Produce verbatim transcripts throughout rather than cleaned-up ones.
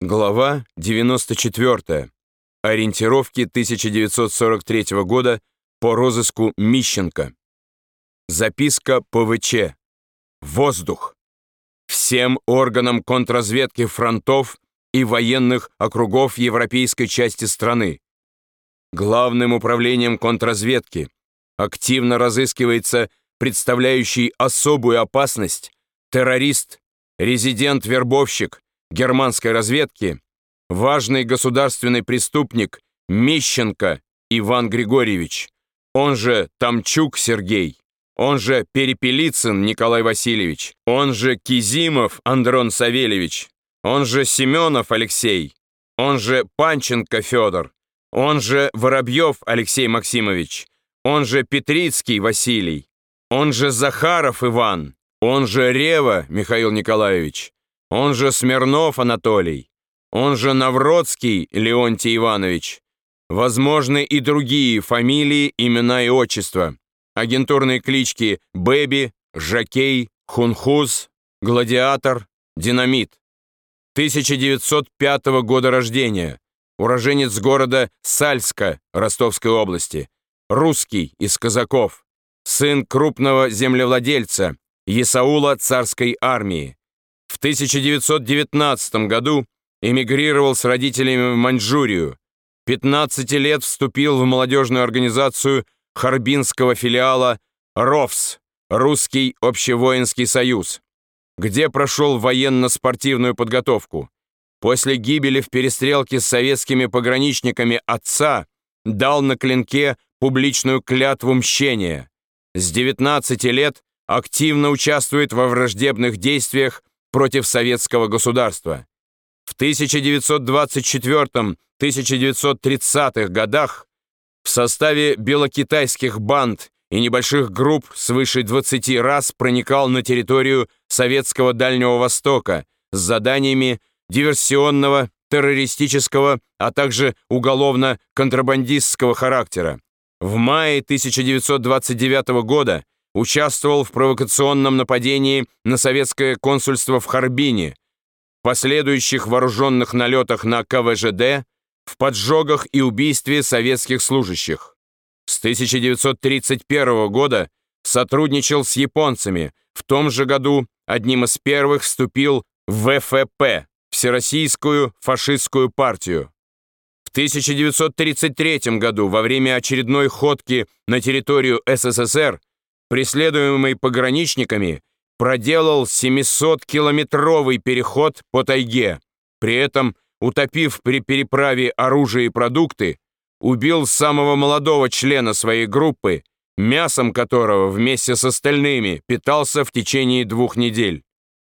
Глава девяносто четвёртая. Ориентировки тысяча девятьсот сорок третьего года по розыску Мищенко. Записка ПВЧ. Воздух. Всем органам контрразведки фронтов и военных округов европейской части страны. Главным управлением контрразведки активно разыскивается представляющий особую опасность террорист, резидент-вербовщик германской разведки, важный государственный преступник Мищенко Иван Григорьевич, он же Тамчук Сергей, он же Перепелицын Николай Васильевич, он же Кизимов Андрон Савельевич, он же Семенов Алексей, он же Панченко Федор, он же Воробьев Алексей Максимович, он же Петрицкий Василий, он же Захаров Иван, он же Рева Михаил Николаевич, он же Смирнов Анатолий, он же Навродский Леонтий Иванович. Возможны и другие фамилии, имена и отчества. Агентурные клички Бэби, Жокей, Хунхуз, Гладиатор, Динамит. тысяча девятьсот пятого года рождения. Уроженец города Сальска Ростовской области. Русский из казаков. Сын крупного землевладельца Есаула царской армии. В тысяча девятьсот девятнадцатом году эмигрировал с родителями в Маньчжурию. пятнадцати лет вступил в молодежную организацию харбинского филиала РОВС, Русский общевоинский союз, где прошел военно-спортивную подготовку. После гибели в перестрелке с советскими пограничниками отца дал на клинке публичную клятву мщения. С девятнадцати лет активно участвует во враждебных действиях против советского государства. В тысяча девятьсот двадцать четвёртом — тысяча девятьсот тридцатых годах в составе белокитайских банд и небольших групп свыше двадцати раз проникал на территорию Советского Дальнего Востока с заданиями диверсионного, террористического, а также уголовно-контрабандистского характера. В мае тысяча девятьсот двадцать девятого года участвовал в провокационном нападении на советское консульство в Харбине, в последующих вооруженных налетах на ка вэ жэ дэ, в поджогах и убийстве советских служащих. С тысяча девятьсот тридцать первого года сотрудничал с японцами, в том же году одним из первых вступил в вэ эф пэ, Всероссийскую фашистскую партию. В тысяча девятьсот тридцать третьем году во время очередной ходки на территорию эс эс эс эр, преследуемый пограничниками, проделал семисоткилометровый переход по тайге. При этом, утопив при переправе оружие и продукты, убил самого молодого члена своей группы, мясом которого вместе с остальными питался в течение двух недель.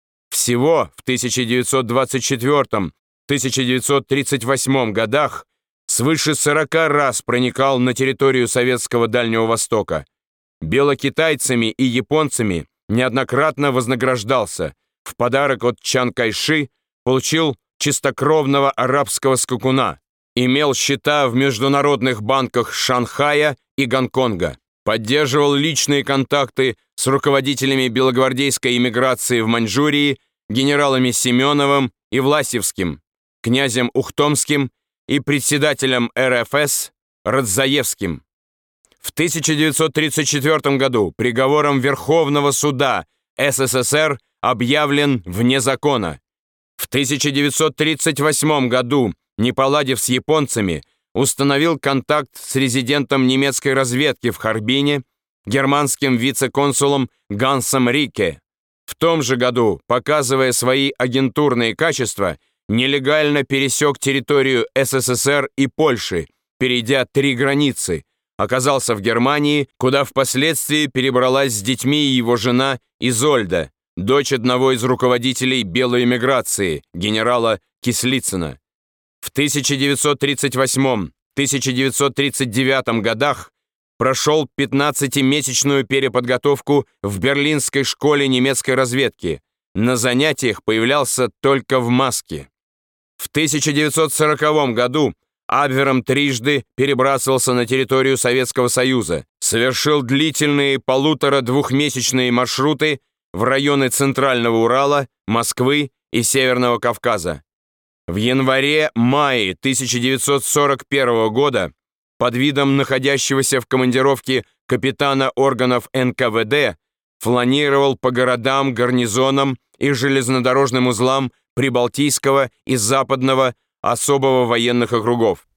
Всего в тысяча девятьсот двадцать четвёртом — тысяча девятьсот тридцать восьмом годах свыше сорока раз проникал на территорию Советского Дальнего Востока. Белокитайцами и японцами неоднократно вознаграждался. В подарок от Чан Кайши получил чистокровного арабского скакуна. Имел счета в международных банках Шанхая и Гонконга. Поддерживал личные контакты с руководителями белогвардейской эмиграции в Маньчжурии, генералами Семеновым и Власевским, князем Ухтомским и председателем эр эф эс Радзаевским. В тысяча девятьсот тридцать четвёртом году приговором Верховного суда эс эс эс эр объявлен вне закона. В тысяча девятьсот тридцать восьмом году, не поладив с японцами, установил контакт с резидентом немецкой разведки в Харбине, германским вице-консулом Гансом Рике. В том же году, показывая свои агентурные качества, нелегально пересек территорию эс эс эс эр и Польши, перейдя три границы, оказался в Германии, куда впоследствии перебралась с детьми его жена Изольда, дочь одного из руководителей белой эмиграции, генерала Кислицына. В тысяча девятьсот тридцать восьмом — тысяча девятьсот тридцать девятом годах прошел пятнадцатимесячную переподготовку в Берлинской школе немецкой разведки. На занятиях появлялся только в маске. В тысяча девятьсот сороковом году Абвером трижды перебрасывался на территорию Советского Союза, совершил длительные полутора-двухмесячные маршруты в районы Центрального Урала, Москвы и Северного Кавказа. В январе-мае тысяча девятьсот сорок первого года под видом находящегося в командировке капитана органов эн ка вэ дэ фланировал по городам, гарнизонам и железнодорожным узлам Прибалтийского и Западного особого военных округов.